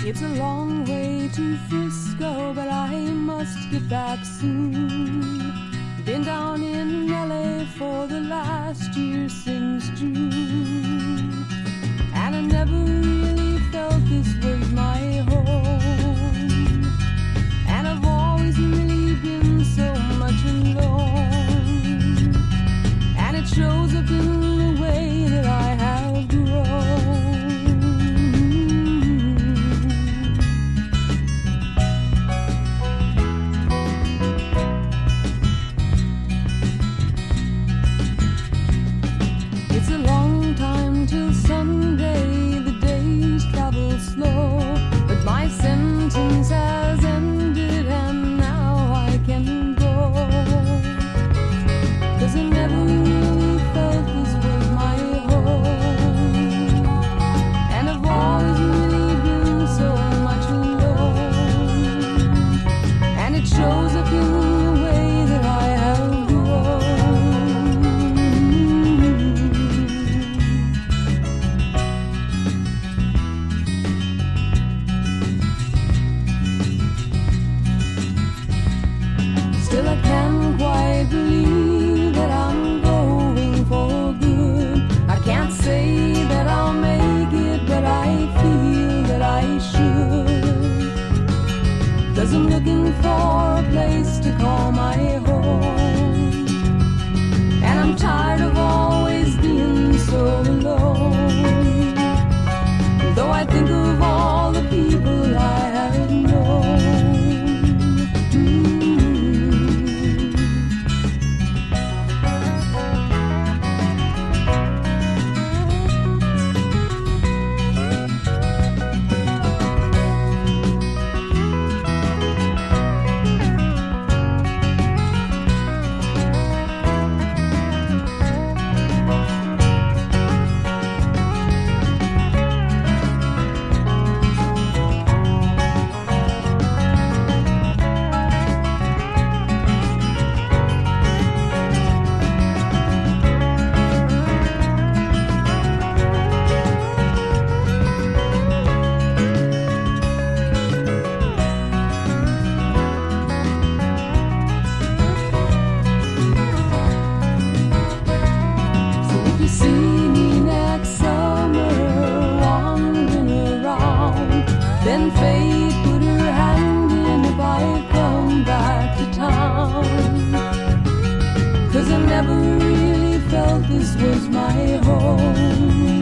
It's a long way to Frisco, but I must get back soon. Been down in LA for the last year since June, and I never really felt this was my home. And I've always really been so much alone, and it shows up in the way that I have grown. It's a long time till Sunday, the days travel slow, but my sentence has ended and now I can go. 'Cause I never really felt this was my home, and I've always really been so much alone, and it shows up in the way that I have grown. Still I can't quite believe that I'm going for good. I can't say that I'll make it, but I feel that I should. 'Cause I'm looking for a place to call my home, and I'm tired of always being so alone. Though I think of all the people I have known. Then fate put her hand in if I come back to town. 'Cause I never really felt this was my home.